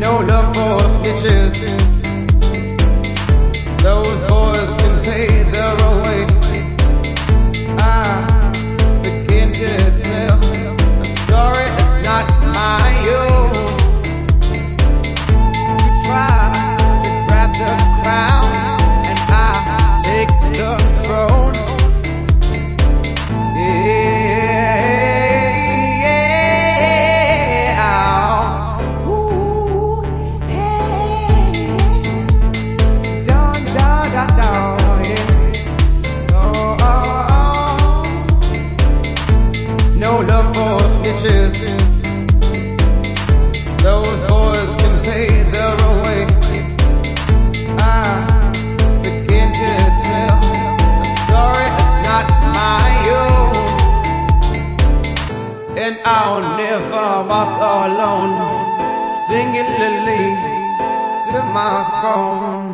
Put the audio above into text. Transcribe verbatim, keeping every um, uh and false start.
No love for snitches. Those boys can pay their own way. I begin to tell a story that's not my own. You try to grab the crown, and I take the throne. No love for snitches. Those boys can pay their own way. I begin to tell a story that's not my own. And I'll never walk alone, stinging lily to my throne.